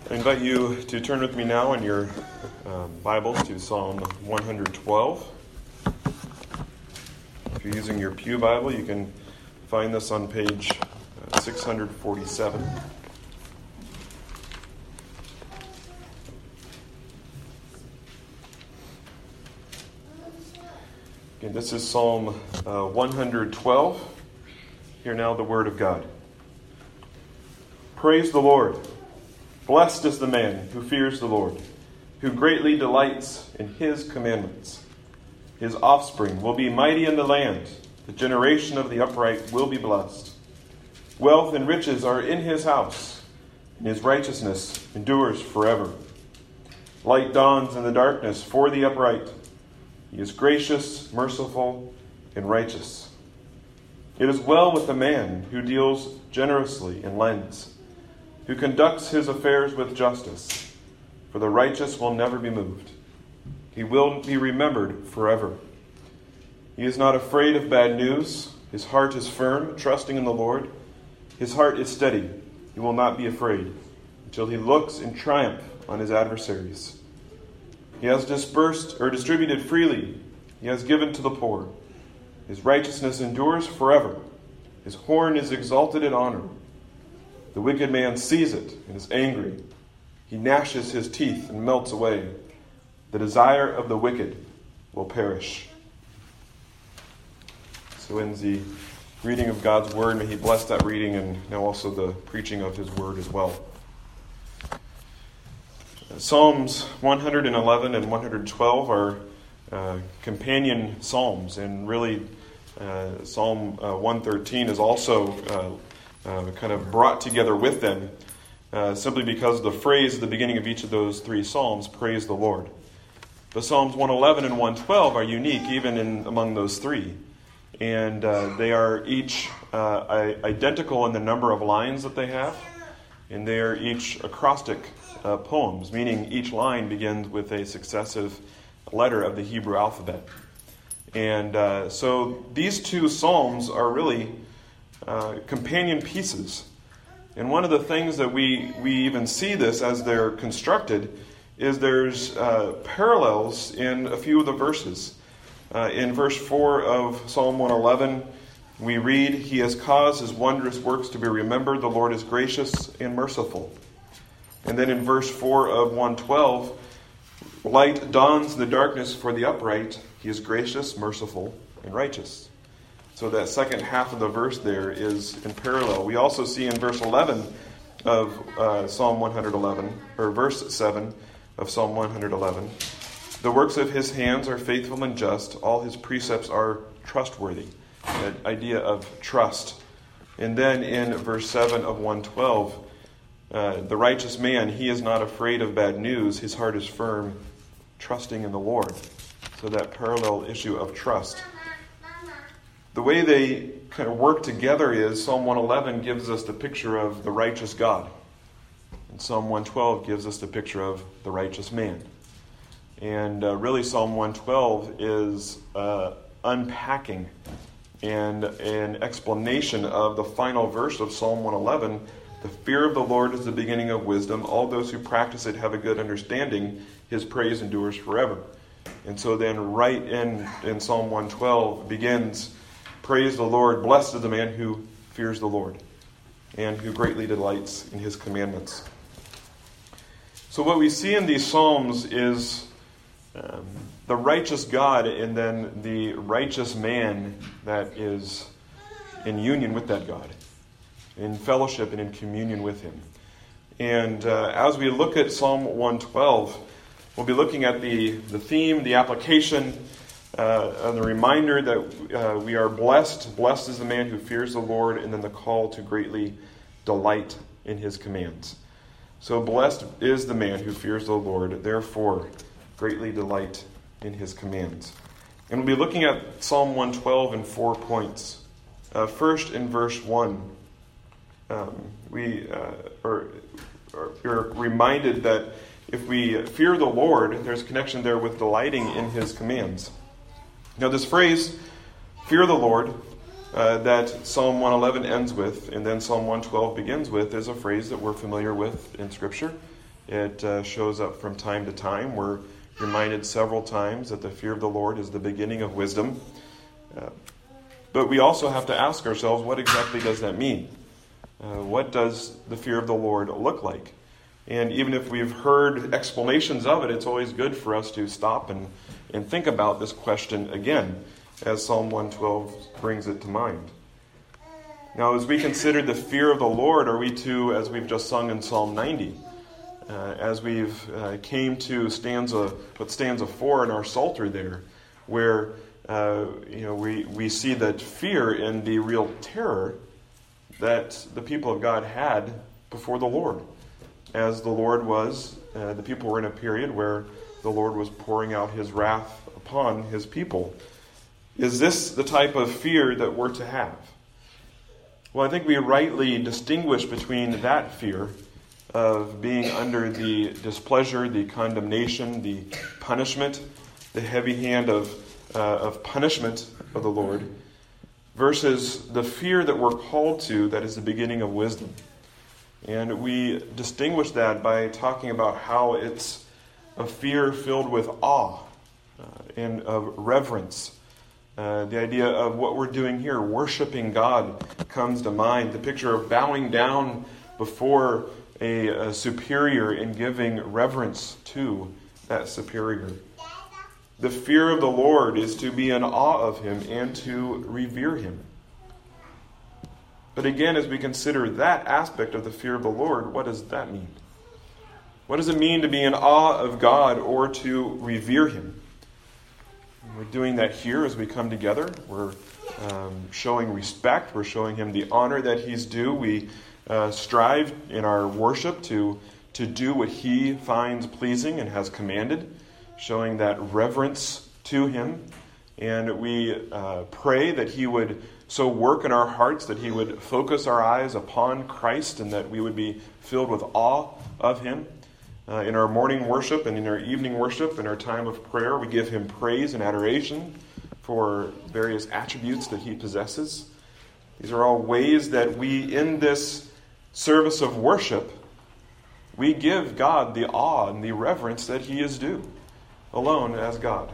I invite you to turn with me now in your Bibles to Psalm 112. If you're using your Pew Bible, you can find this on page 647. Again, this is Psalm 112. Hear now the Word of God. Praise the Lord. Blessed is the man who fears the Lord, who greatly delights in his commandments. His offspring will be mighty in the land. The generation of the upright will be blessed. Wealth and riches are in his house, and his righteousness endures forever. Light dawns in the darkness for the upright. He is gracious, merciful, and righteous. It is well with the man who deals generously and lends, who conducts his affairs with justice, for the righteous will never be moved. He will be remembered forever. He is not afraid of bad news. His heart is firm, trusting in the Lord. His heart is steady. He will not be afraid until he looks in triumph on his adversaries. He has distributed freely. He has given to the poor. His righteousness endures forever. His horn is exalted in honor. The wicked man sees it and is angry. He gnashes his teeth and melts away. The desire of the wicked will perish. So ends the reading of God's word. May he bless that reading and now also the preaching of his word as well. Psalms 111 and 112 are companion psalms, and really Psalm 113 is also kind of brought together with them simply because the phrase at the beginning of each of those three psalms, praise the Lord. The Psalms 111 and 112 are unique even among those three. And they are each identical in the number of lines that they have. And they are each acrostic poems, meaning each line begins with a successive letter of the Hebrew alphabet. And so these two psalms are really companion pieces. And one of the things that we even see this as they're constructed is there's parallels in a few of the verses. In verse 4 of Psalm 111, we read, He has caused his wondrous works to be remembered. The Lord is gracious and merciful. And then in verse 4 of 112, light dawns in the darkness for the upright. He is gracious, merciful, and righteous. So that second half of the verse there is in parallel. We also see in verse 11 of Psalm 111, or verse 7 of Psalm 111, the works of his hands are faithful and just. All his precepts are trustworthy. That idea of trust. And then in verse 7 of 112, the righteous man, he is not afraid of bad news. His heart is firm, trusting in the Lord. So that parallel issue of trust. The way they kind of work together is Psalm 111 gives us the picture of the righteous God. And Psalm 112 gives us the picture of the righteous man. And really Psalm 112 is unpacking and an explanation of the final verse of Psalm 111. The fear of the Lord is the beginning of wisdom. All those who practice it have a good understanding. His praise endures forever. And so then right in Psalm 112 begins, praise the Lord, blessed is the man who fears the Lord and who greatly delights in his commandments. So what we see in these psalms is the righteous God and then the righteous man that is in union with that God, in fellowship and in communion with him. And as we look at Psalm 112, we'll be looking at the theme, the application, and the reminder that we are blessed. Blessed is the man who fears the Lord, and then the call to greatly delight in his commands. So blessed is the man who fears the Lord, therefore greatly delight in his commands. And we'll be looking at Psalm 112 in 4 points. First, in verse 1, we are reminded that if we fear the Lord, there's a connection there with delighting in his commands. Now this phrase, fear the Lord, that Psalm 111 ends with, and then Psalm 112 begins with, is a phrase that we're familiar with in Scripture. It shows up from time to time. We're reminded several times that the fear of the Lord is the beginning of wisdom. But we also have to ask ourselves, what exactly does that mean? What does the fear of the Lord look like? And even if we've heard explanations of it, it's always good for us to stop and think about this question again, as Psalm 112 brings it to mind. Now, as we consider the fear of the Lord, are we to, as we've just sung in Psalm 90, as we've came to stanza 4 in our Psalter there, where we see that fear and the real terror that the people of God had before the Lord. As the Lord was, the people were in a period where the Lord was pouring out his wrath upon his people. Is this the type of fear that we're to have? Well, I think we rightly distinguish between that fear of being under the displeasure, the condemnation, the punishment, the heavy hand of punishment of the Lord, versus the fear that we're called to that is the beginning of wisdom. And we distinguish that by talking about how it's a fear filled with awe and of reverence. The idea of what we're doing here, worshiping God, comes to mind. The picture of bowing down before a superior and giving reverence to that superior. The fear of the Lord is to be in awe of him and to revere him. But again, as we consider that aspect of the fear of the Lord, what does that mean? What does it mean to be in awe of God or to revere him? We're doing that here as we come together. We're showing respect. We're showing him the honor that he's due. We strive in our worship to do what he finds pleasing and has commanded, showing that reverence to him. And we pray that he would so work in our hearts that he would focus our eyes upon Christ and that we would be filled with awe of him. In our morning worship and in our evening worship, in our time of prayer, we give him praise and adoration for various attributes that he possesses. These are all ways that we, in this service of worship, we give God the awe and the reverence that he is due, alone as God.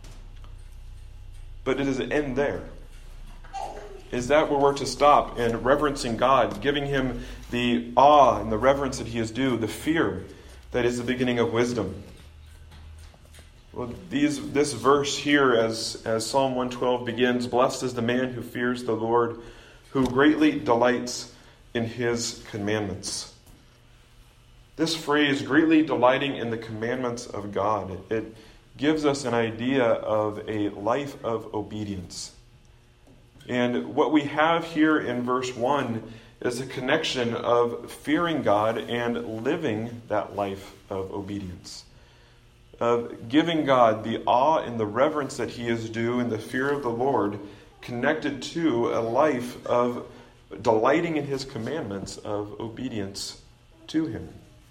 But does it end there? Is that where we're to stop in reverencing God, giving him the awe and the reverence that he is due, the fear that is the beginning of wisdom? Well, this verse here, as Psalm 112 begins, "Blessed is the man who fears the Lord, who greatly delights in his commandments." This phrase, greatly delighting in the commandments of God, it gives us an idea of a life of obedience. And what we have here in verse 1 is a connection of fearing God and living that life of obedience. Of giving God the awe and the reverence that he is due in the fear of the Lord, connected to a life of delighting in his commandments, of obedience to him.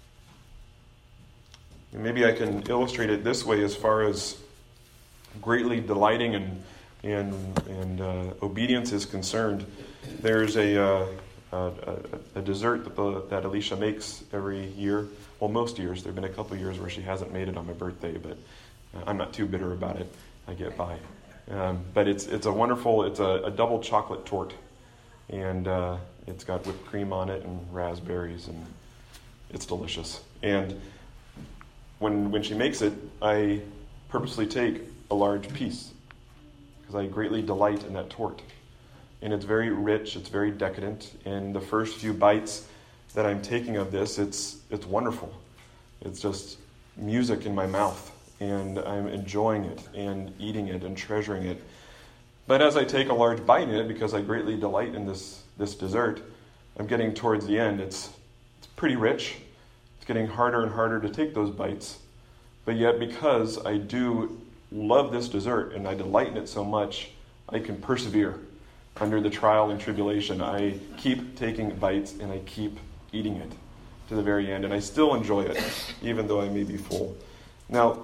And maybe I can illustrate it this way as far as greatly delighting and obedience is concerned. There's a dessert that Alicia makes every year. Well, most years. There have been a couple years where she hasn't made it on my birthday, but I'm not too bitter about it. I get by. But it's a wonderful, it's a double chocolate torte. And it's got whipped cream on it and raspberries, and it's delicious. And when she makes it, I purposely take a large piece, because I greatly delight in that torte. And it's very rich, it's very decadent. And the first few bites that I'm taking of this, it's wonderful. It's just music in my mouth, and I'm enjoying it and eating it and treasuring it. But as I take a large bite in it, because I greatly delight in this dessert, I'm getting towards the end. It's pretty rich. It's getting harder and harder to take those bites. But yet, because I do love this dessert and I delight in it so much, I can persevere under the trial and tribulation. I keep taking bites and I keep eating it to the very end. And I still enjoy it, even though I may be full. Now,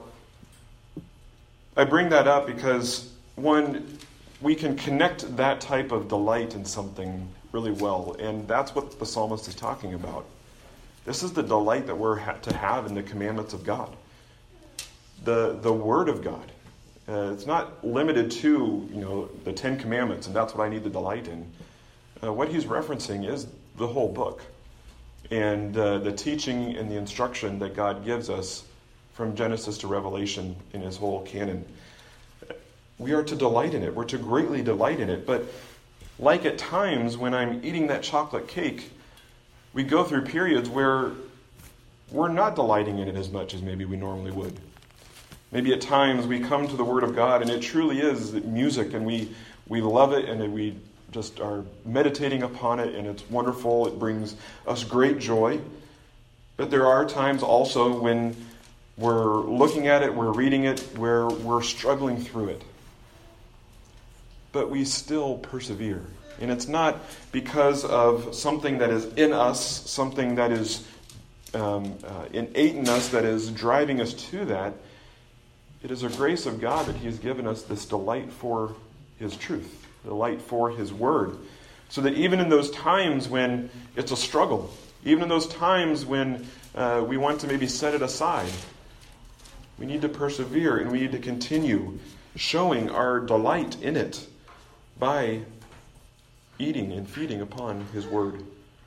I bring that up because, one, we can connect that type of delight in something really well. And that's what the psalmist is talking about. This is the delight that we're to have in the commandments of God. The Word of God. It's not limited to, the 10 Commandments, and that's what I need to delight in. What he's referencing is the whole book. And the teaching and the instruction that God gives us from Genesis to Revelation in his whole canon. We are to delight in it. We're to greatly delight in it. But like at times when I'm eating that chocolate cake, we go through periods where we're not delighting in it as much as maybe we normally would. Maybe at times we come to the Word of God and it truly is music, and we love it, and we just are meditating upon it, and it's wonderful. It brings us great joy. But there are times also when we're looking at it, we're reading it, where we're struggling through it. But we still persevere. And it's not because of something that is in us, something that is innate in us that is driving us to that. It is a grace of God that he has given us this delight for his truth, delight for his word. So that even in those times when it's a struggle, even in those times when we want to maybe set it aside, we need to persevere and we need to continue showing our delight in it by eating and feeding upon his word.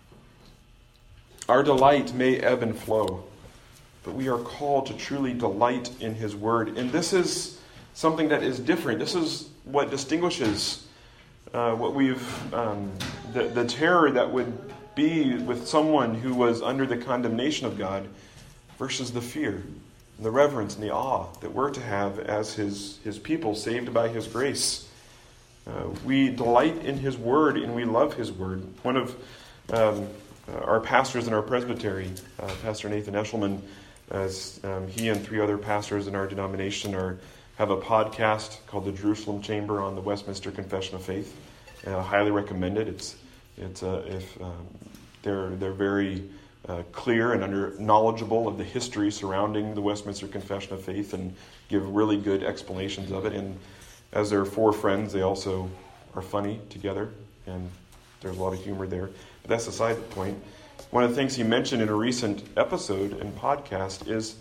Our delight may ebb and flow, but we are called to truly delight in his word. And this is something that is different. This is what distinguishes what the terror that would be with someone who was under the condemnation of God versus the fear and the reverence and the awe that we're to have as his people saved by his grace. We delight in his word and we love his word. One of our pastors in our presbytery, Pastor Nathan Eshelman, as he and 3 other pastors in our denomination have a podcast called The Jerusalem Chamber on the Westminster Confession of Faith. I highly recommend it. They're very clear and knowledgeable of the history surrounding the Westminster Confession of Faith and give really good explanations of it. And as they're 4 friends, they also are funny together, and there's a lot of humor there. But that's aside the point. One of the things he mentioned in a recent episode and podcast is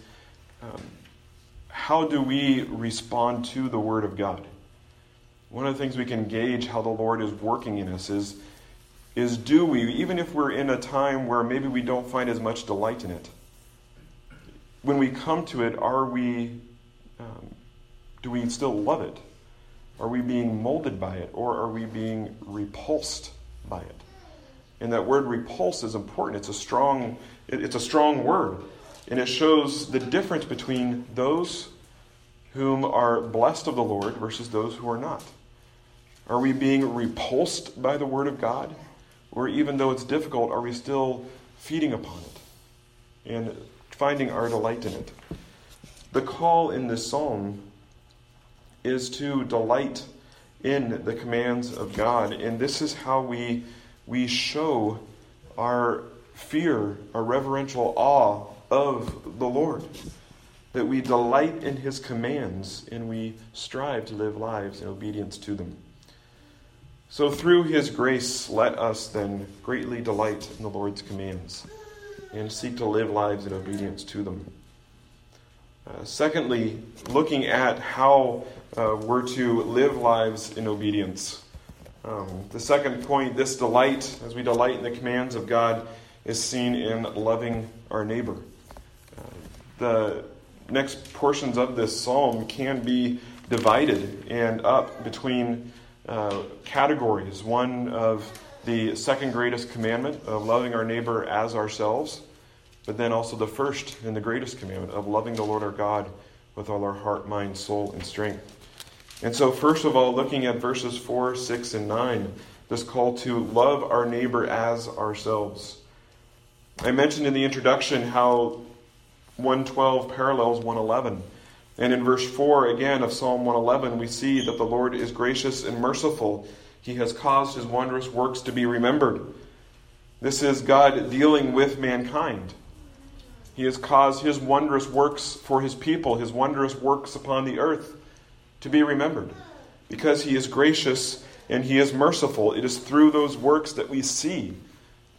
how do we respond to the Word of God? One of the things we can gauge how the Lord is working in us is do we, even if we're in a time where maybe we don't find as much delight in it, when we come to it, do we still love it? Are we being molded by it, or are we being repulsed by it? And that word repulse is important. It's a strong word. And it shows the difference between those whom are blessed of the Lord versus those who are not. Are we being repulsed by the word of God? Or even though it's difficult, are we still feeding upon it and finding our delight in it? The call in this psalm is to delight in the commands of God. And this is how we show our fear, our reverential awe of the Lord. That we delight in his commands and we strive to live lives in obedience to them. So through his grace, let us then greatly delight in the Lord's commands and seek to live lives in obedience to them. Secondly, looking at how we're to live lives in obedience. The second point, this delight, as we delight in the commands of God, is seen in loving our neighbor. The next portions of this psalm can be divided and up between categories. One of the second greatest commandment of loving our neighbor as ourselves, but then also the first and the greatest commandment of loving the Lord our God with all our heart, mind, soul, and strength. And so first of all, looking at verses 4, 6, and 9, this call to love our neighbor as ourselves. I mentioned in the introduction how 112 parallels 111. And in verse 4, again, of Psalm 111, we see that the Lord is gracious and merciful. He has caused his wondrous works to be remembered. This is God dealing with mankind. He has caused his wondrous works for his people, his wondrous works upon the earth, to be remembered. Because he is gracious and he is merciful, it is through those works that we see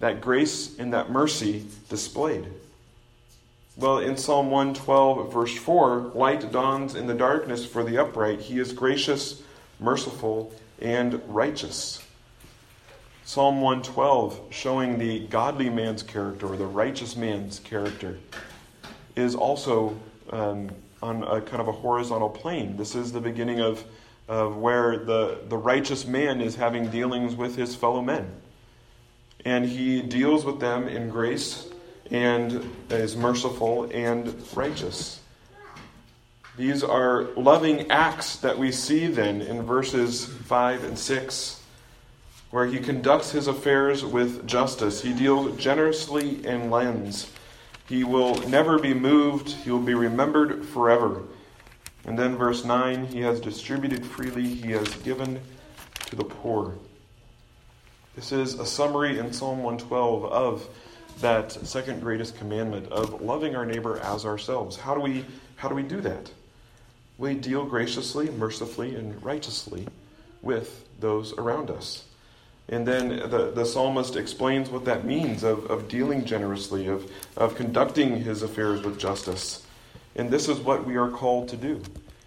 that grace and that mercy displayed? Well, in Psalm 112, verse 4, light dawns in the darkness for the upright. He is gracious, merciful, and righteous. Psalm 112, showing the godly man's character, or the righteous man's character, is also on a kind of a horizontal plane. This is the beginning of where the righteous man is having dealings with his fellow men. And he deals with them in grace and is merciful and righteous. These are loving acts that we see then in verses 5 and 6, where he conducts his affairs with justice. He deals generously and lends. He will never be moved. He will be remembered forever. And then verse 9, he has distributed freely. He has given to the poor. This is a summary in Psalm 112 of that second greatest commandment of loving our neighbor as ourselves. How do we do that? We deal graciously, mercifully, and righteously with those around us. And then the psalmist explains what that means of dealing generously, of conducting his affairs with justice. And this is what we are called to do.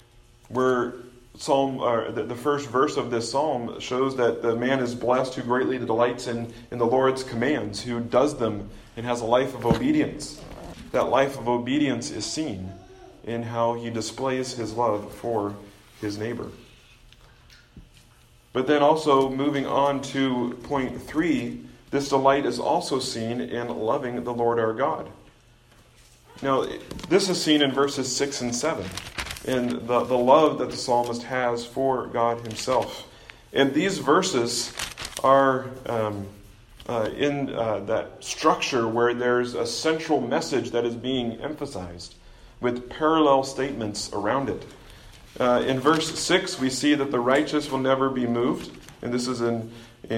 The first verse of this psalm shows that the man is blessed who greatly delights in the Lord's commands, who does them and has a life of obedience. That life of obedience is seen in how he displays his love for his neighbor. But then also moving on to point 3, this delight is also seen in loving the Lord our God. Now, this is seen in verses 6 and 7, in the love that the psalmist has for God himself. And these verses are in that structure where there's a central message that is being emphasized with parallel statements around it. In verse 6, we see that the righteous will never be moved, and this is in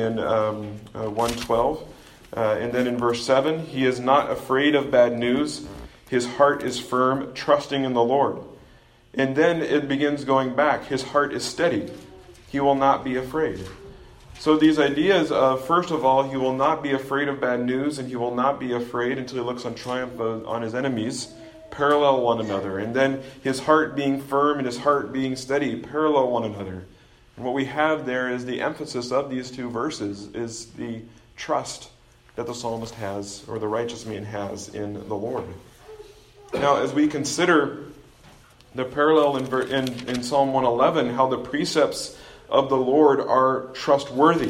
112. And then in verse 7, he is not afraid of bad news. His heart is firm, trusting in the Lord. And then it begins going back. His heart is steady. He will not be afraid. So these ideas of, first of all, he will not be afraid of bad news, and he will not be afraid until he looks on triumph on his enemies, parallel one another. And then his heart being firm and his heart being steady parallel one another. And what we have there is the emphasis of these two verses is the trust that the psalmist has, or the righteous man has, in the Lord. Now, as we consider the parallel in Psalm 111, how the precepts of the Lord are trustworthy.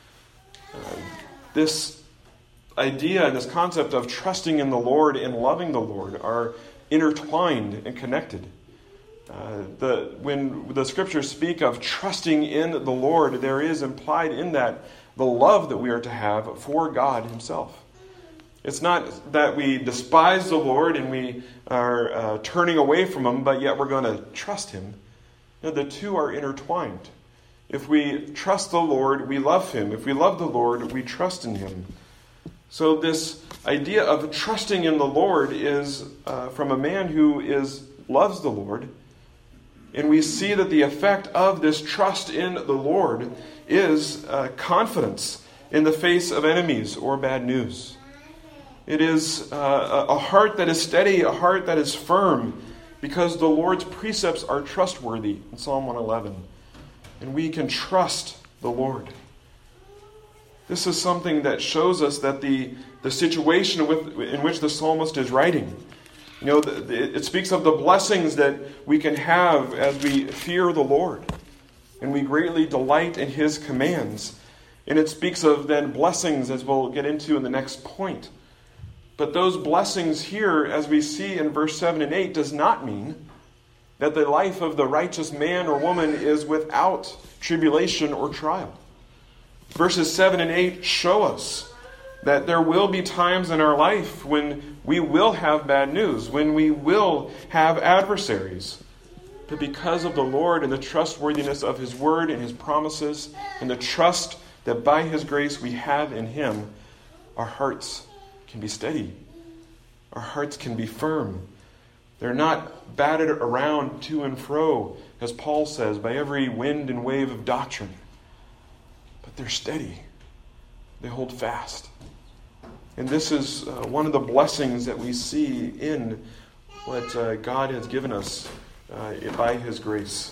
This idea and this concept of trusting in the Lord and loving the Lord are intertwined and connected. When the scriptures speak of trusting in the Lord, there is implied in that the love that we are to have for God himself. It's not that we despise the Lord and we are turning away from him, but yet we're going to trust him. No, the two are intertwined. If we trust the Lord, we love him. If we love the Lord, we trust in him. So this idea of trusting in the Lord is from a man who loves the Lord. And we see that the effect of this trust in the Lord is confidence in the face of enemies or bad news. It is a heart that is steady, a heart that is firm, because the Lord's precepts are trustworthy in Psalm 111. And we can trust the Lord. This is something that shows us that the situation in which the psalmist is writing, it speaks of the blessings that we can have as we fear the Lord and we greatly delight in his commands. And it speaks of then blessings, as we'll get into in the next point. But those blessings here, as we see in verse 7 and 8, does not mean that the life of the righteous man or woman is without tribulation or trial. Verses 7 and 8 show us that there will be times in our life when we will have bad news, when we will have adversaries. But because of the Lord and the trustworthiness of his word and his promises, and the trust that by his grace we have in him, our hearts can be steady. Our hearts can be firm. They're not battered around to and fro, as Paul says, by every wind and wave of doctrine. But they're steady. They hold fast. And this is one of the blessings that we see in what God has given us by His grace.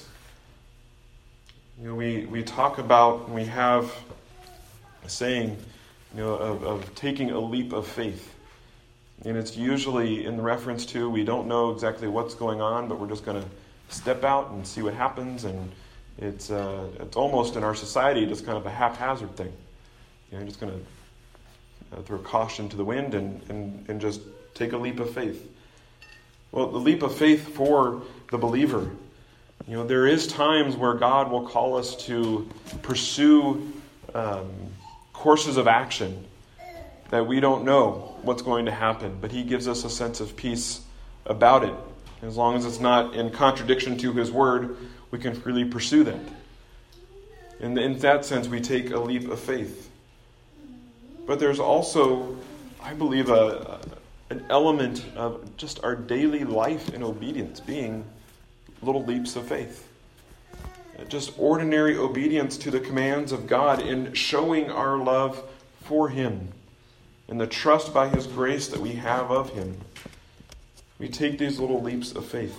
We talk about, and we have a saying, of taking a leap of faith. And it's usually in reference to, we don't know exactly what's going on, but we're just going to step out and see what happens. And it's almost in our society just kind of a haphazard thing. You're just going to throw caution to the wind and just take a leap of faith. Well, the leap of faith for the believer, there is times where God will call us to pursue courses of action that we don't know what's going to happen, but He gives us a sense of peace about it. As long as it's not in contradiction to His Word, we can freely pursue that. And in that sense, we take a leap of faith. But there's also, I believe, an element of just our daily life in obedience being little leaps of faith. Just ordinary obedience to the commands of God in showing our love for Him and the trust by His grace that we have of Him. We take these little leaps of faith.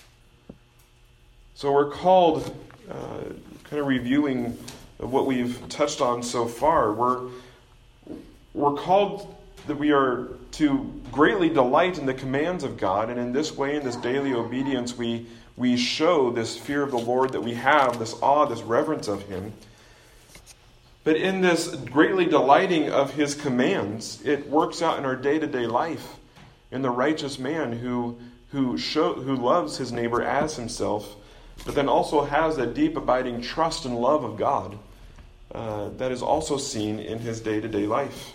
So we're called, kind of reviewing what we've touched on so far, we're called that we are to greatly delight in the commands of God, and in this way, in this daily obedience, we show this fear of the Lord that we have, this awe, this reverence of Him. But in this greatly delighting of His commands, it works out in our day-to-day life in the righteous man who loves his neighbor as himself, but then also has that deep abiding trust and love of God that is also seen in his day-to-day life.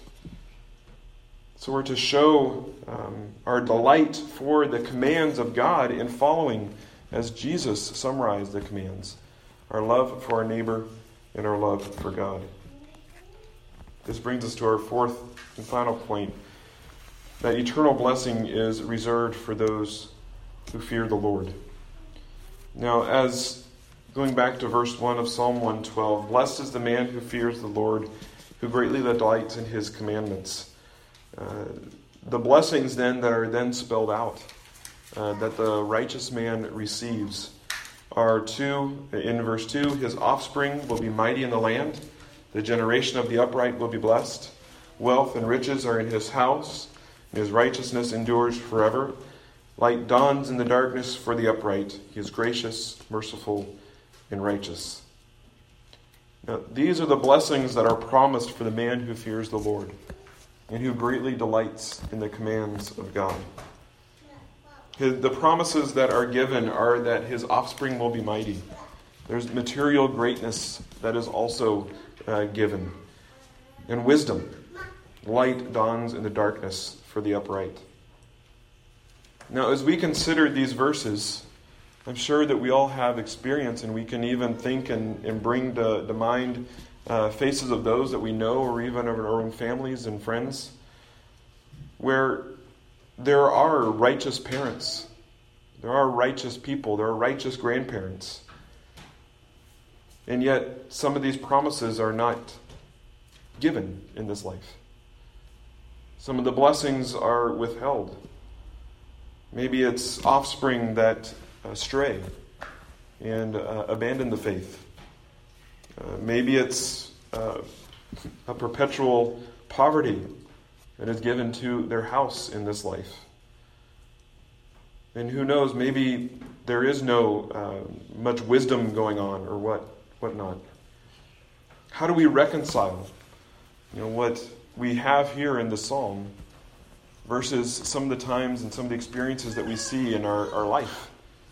So we're to show our delight for the commands of God in following, as Jesus summarized the commands, our love for our neighbor and our love for God. This brings us to our fourth and final point, that eternal blessing is reserved for those who fear the Lord. Now, as going back to verse 1 of Psalm 112, blessed is the man who fears the Lord, who greatly delights in His commandments. The blessings then that are then spelled out, that the righteous man receives, are in verse 2, his offspring will be mighty in the land, the generation of the upright will be blessed, wealth and riches are in his house, and his righteousness endures forever. Light dawns in the darkness for the upright. He is gracious, merciful, and righteous. Now, these are the blessings that are promised for the man who fears the Lord and who greatly delights in the commands of God. The promises that are given are that his offspring will be mighty. There's material greatness that is also given. And wisdom. Light dawns in the darkness for the upright. Now, as we consider these verses, I'm sure that we all have experience, and we can even think and bring to mind faces of those that we know, or even of our own families and friends, where there are righteous parents, there are righteous people, there are righteous grandparents, and yet some of these promises are not given in this life. Some of the blessings are withheld. Maybe it's offspring that stray and abandon the faith. Maybe it's a perpetual poverty that is given to their house in this life. And who knows, maybe there is no much wisdom going on or whatnot. How do we reconcile what we have here in the psalm versus some of the times and some of the experiences that we see in our life?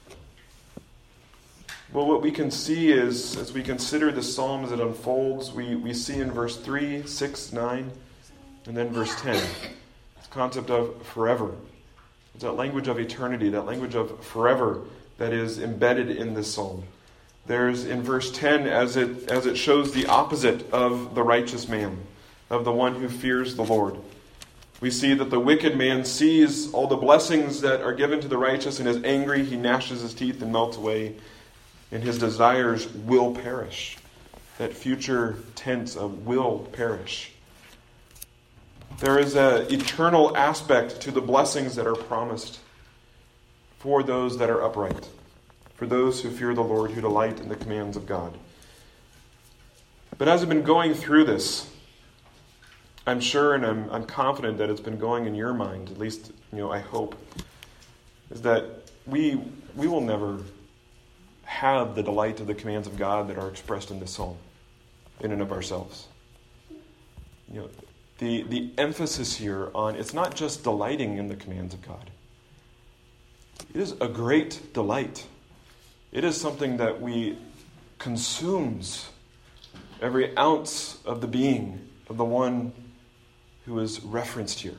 Well, what we can see is, as we consider the psalm as it unfolds, we see in verse 3, 6, 9, and then verse 10, this concept of forever. It's that language of eternity, that language of forever that is embedded in this psalm. There's in verse 10, as it shows the opposite of the righteous man, of the one who fears the Lord. We see that the wicked man sees all the blessings that are given to the righteous and is angry. He gnashes his teeth and melts away, and his desires will perish. That future tense of will perish. There is an eternal aspect to the blessings that are promised for those that are upright, for those who fear the Lord, who delight in the commands of God. But as I've been going through this, I'm sure and I'm confident that it's been going in your mind, at least, I hope, is that we will never have the delight of the commands of God that are expressed in this psalm in and of ourselves. The emphasis here on it's not just delighting in the commands of God. It is a great delight. It is something that we consumes every ounce of the being of the one who is referenced here.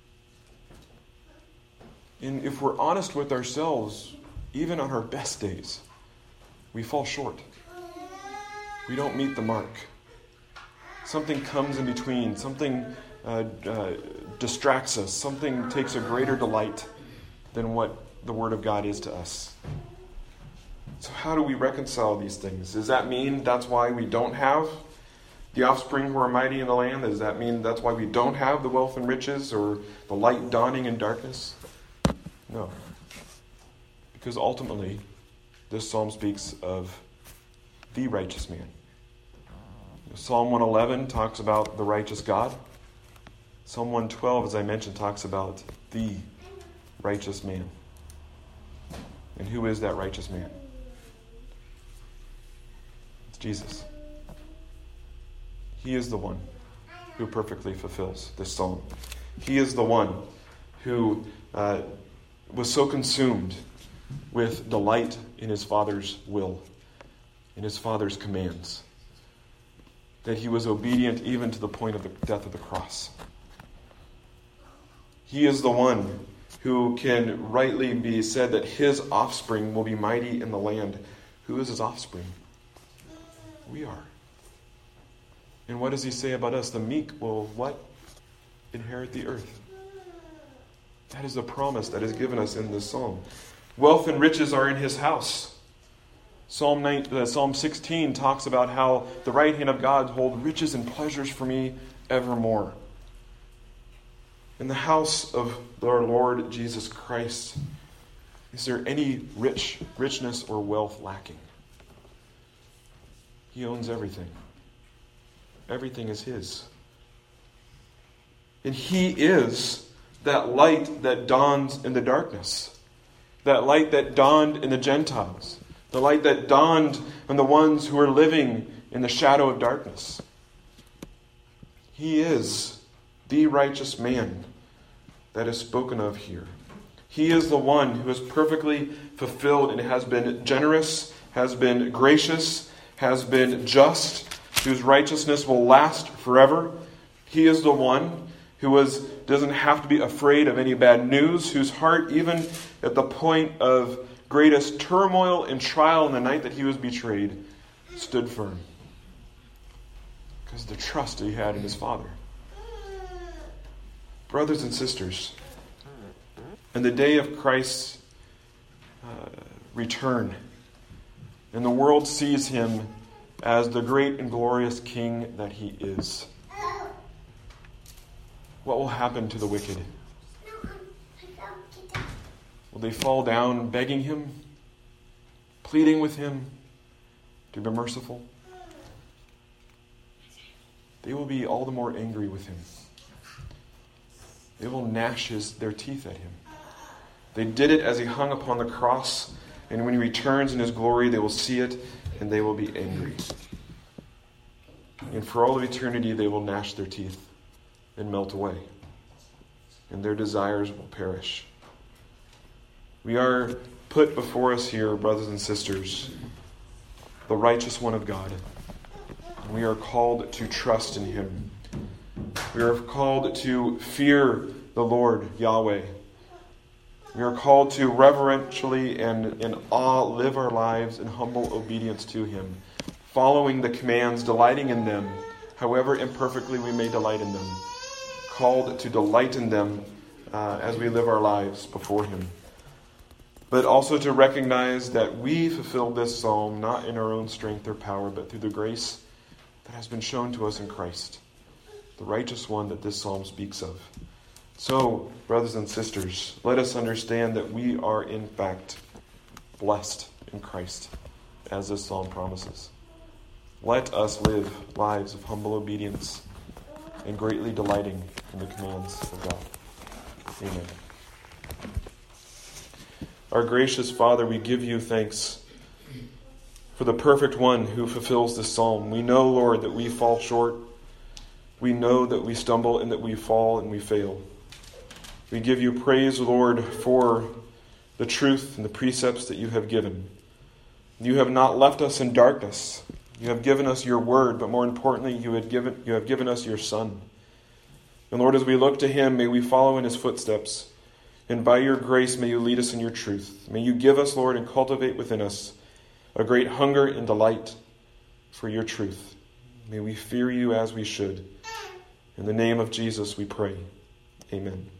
And if we're honest with ourselves, even on our best days, we fall short. We don't meet the mark. Something comes in between. Something distracts us. Something takes a greater delight than what the Word of God is to us. So how do we reconcile these things? Does that mean that's why we don't have the offspring who are mighty in the land? Does that mean that's why we don't have the wealth and riches or the light dawning in darkness? No. Because ultimately, this psalm speaks of the righteous man. Psalm 111 talks about the righteous God. Psalm 112, as I mentioned, talks about the righteous man. And who is that righteous man? It's Jesus. He is the one who perfectly fulfills this psalm. He is the one who was so consumed with delight in his Father's will, in his Father's commands, that he was obedient even to the point of the death of the cross. He is the one who can rightly be said that his offspring will be mighty in the land. Who is his offspring? We are. And what does he say about us? The meek will what? Inherit the earth. That is the promise that is given us in this psalm. Wealth and riches are in his house. Psalm 16 talks about how the right hand of God holds riches and pleasures for me evermore. In the house of our Lord Jesus Christ, is there any richness or wealth lacking? He owns everything. Everything is his. And he is that light that dawns in the darkness. That light that dawned in the Gentiles. The light that dawned on the ones who are living in the shadow of darkness. He is the righteous man that is spoken of here. He is the one who is perfectly fulfilled and has been generous, has been gracious, has been just, whose righteousness will last forever. He is the one who doesn't have to be afraid of any bad news, whose heart, even at the point of greatest turmoil and trial in the night that he was betrayed, stood firm. Because of the trust that he had in his Father. Brothers and sisters, in the day of Christ's return, and the world sees him as the great and glorious King that he is, what will happen to the wicked? Will they fall down begging him, pleading with him to be merciful? They will be all the more angry with him. They will gnash their teeth at him. They did it as he hung upon the cross, and when he returns in his glory, they will see it, and they will be angry. And for all of eternity, they will gnash their teeth and melt away, and their desires will perish. We are put before us here, brothers and sisters, the righteous one of God. We are called to trust in him. We are called to fear the Lord, Yahweh. We are called to reverentially and in awe live our lives in humble obedience to him, following the commands, delighting in them, however imperfectly we may delight in them, called to delight in them as we live our lives before him. But also to recognize that we fulfill this psalm not in our own strength or power, but through the grace that has been shown to us in Christ. the righteous one that this psalm speaks of. So, brothers and sisters, let us understand that we are in fact blessed in Christ, as this psalm promises. Let us live lives of humble obedience and greatly delighting in the commands of God. Amen. Our gracious Father, we give you thanks for the perfect one who fulfills this psalm. We know, Lord, that we fall short. We know that we stumble and that we fall and we fail. We give you praise, Lord, for the truth and the precepts that you have given. You have not left us in darkness. You have given us your word, but more importantly, you have given us your Son. And Lord, as we look to him, may we follow in his footsteps. And by your grace, may you lead us in your truth. May you give us, Lord, and cultivate within us a great hunger and delight for your truth. May we fear you as we should. In the name of Jesus we pray. Amen.